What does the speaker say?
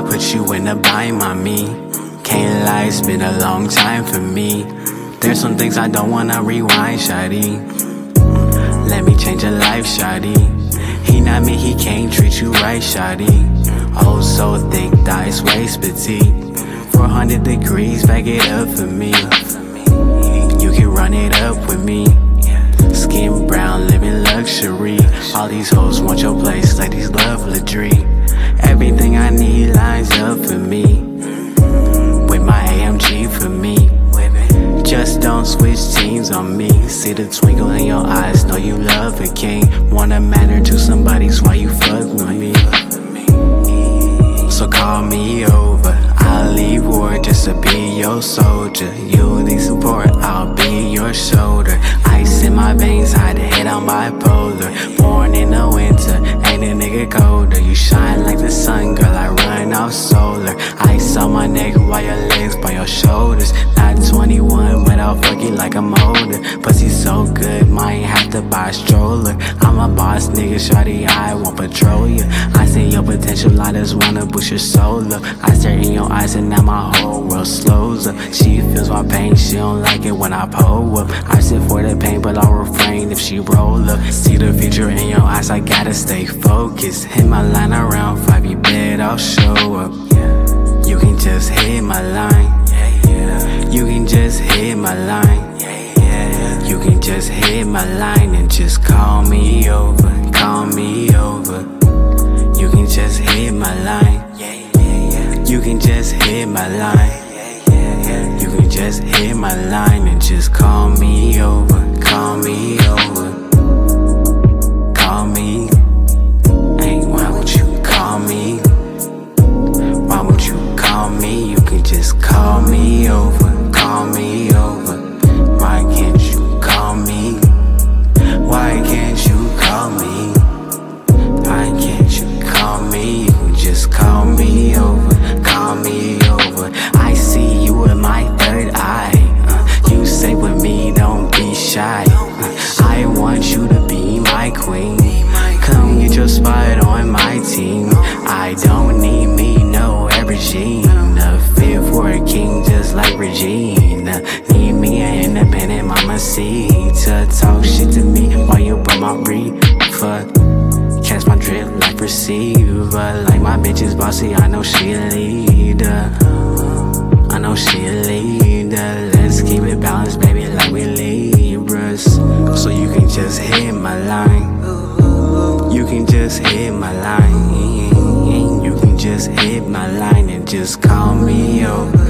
put you in a bind, mommy. Can't lie, it's been a long time for me. There's some things I don't wanna rewind, shawty. Let me change your life, shawty. He not me, he can't treat you right, shawty. Oh, so thick, thighs, waist petite. 400 degrees, back it up for me. You can run it up with me. Skin brown, living luxury. All these hoes want your place like these love Ladry. Everything I need lines up for me. With my AMG for me. Just don't switch teams on me. See the twinkle in your eyes, know you love a king. Wanna matter to somebody, so why you fuck with me? So call me over, I'll leave war just to be your soldier. You need support, I'll be your shoulder. Ice in my veins, hide the head, I'm bipolar. Born in the winter, ain't a nigga colder. You shine like the sun, girl, I run off solar. Ice on my neck, while your legs by your shoulders. Not 21, but I'll fuck you like I'm older. Pussy so good, might have to buy a stroller. I'm a boss nigga, shawty, I won't patrol you. I see your potential, I just wanna boost your soul up. I stare in your eyes and now my whole world slows up. She feels my pain, she don't like it when I pull up. I sit for the pain, but I'll refrain if she roll up. See the future in your eyes, I gotta stay focused. Hit my line around 5, you bet I'll show up. You can just hit my line. You can just hit my line. You can just hit my line and just call me over. Call me over. You can just hit my line. You can just hit my line. You can just hit my line and just call me over. Call me over. Call me. Hey, why won't you call me? Why won't you call me? You can just call me over. Call me over. Why can't you call me? Why can't you call me? Why can't you call me? You can just call me over. Call me over. I see you with my third eye. You say with me, don't be shy. I want you to be my queen. Come get your spot on my team. I don't need me, no Regina. Fit for a king just like Regina. Need me an independent mama seat to talk shit to me while you burn my reefer. Catch my drip like receiver. Like my bitch is bossy, I know she a leader. I know she a leader. Let's keep it balanced, baby, like we Libras. So you can just hit my line. You can just hit my line. You can just hit my line and just call me over.